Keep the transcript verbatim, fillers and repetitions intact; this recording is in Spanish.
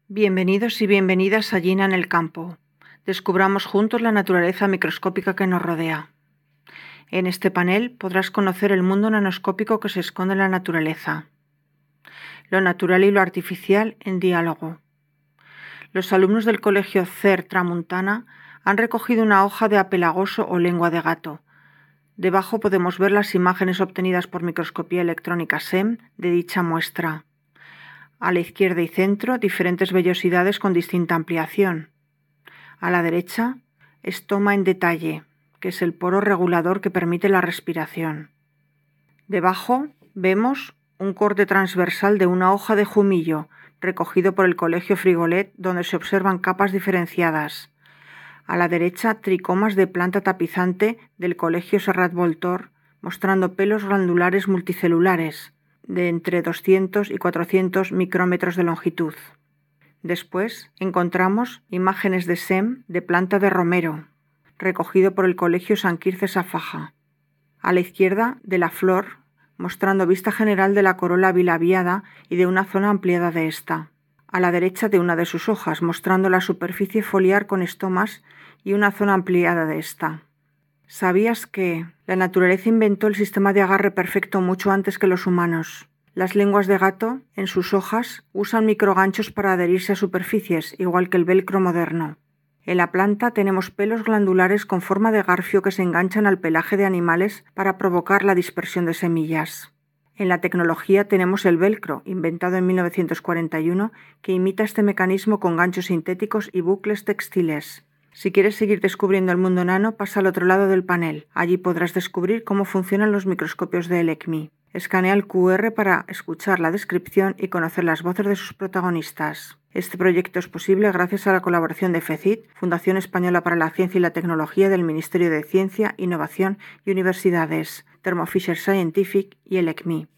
Bienvenidos y bienvenidas a Gina en el campo. Descubramos juntos la naturaleza microscópica que nos rodea. En este panel podrás conocer el mundo nanoscópico que se esconde en la naturaleza. Lo natural y lo artificial en diálogo. Los alumnos del colegio C E R Tramuntana han recogido una hoja de apelagoso o lengua de gato. Debajo podemos ver las imágenes obtenidas por microscopía electrónica S E M de dicha muestra. A la izquierda y centro, diferentes vellosidades con distinta ampliación. A la derecha, estoma en detalle, que es el poro regulador que permite la respiración. Debajo vemos un corte transversal de una hoja de jumillo, recogido por el Colegio Frigolet, donde se observan capas diferenciadas. A la derecha, tricomas de planta tapizante del Colegio Serrat Voltor, mostrando pelos glandulares multicelulares, de entre doscientos y cuatrocientos micrómetros de longitud. Después encontramos imágenes de S E M de planta de romero, recogido por el Colegio San Quirze Safaja. A la izquierda, de la flor, mostrando vista general de la corola bilabiada y de una zona ampliada de esta. A la derecha, de una de sus hojas, mostrando la superficie foliar con estomas y una zona ampliada de esta. ¿Sabías que la naturaleza inventó el sistema de agarre perfecto mucho antes que los humanos? Las lenguas de gato, en sus hojas, usan microganchos para adherirse a superficies, igual que el velcro moderno. En la planta tenemos pelos glandulares con forma de garfio que se enganchan al pelaje de animales para provocar la dispersión de semillas. En la tecnología tenemos el velcro, inventado en mil novecientos cuarenta y uno, que imita este mecanismo con ganchos sintéticos y bucles textiles. Si quieres seguir descubriendo el mundo nano, pasa al otro lado del panel. Allí podrás descubrir cómo funcionan los microscopios de ELECMI. Escanea el cu erre para escuchar la descripción y conocer las voces de sus protagonistas. Este proyecto es posible gracias a la colaboración de FECIT, Fundación Española para la Ciencia y la Tecnología del Ministerio de Ciencia, Innovación y Universidades, Thermo Fisher Scientific y ELECMI.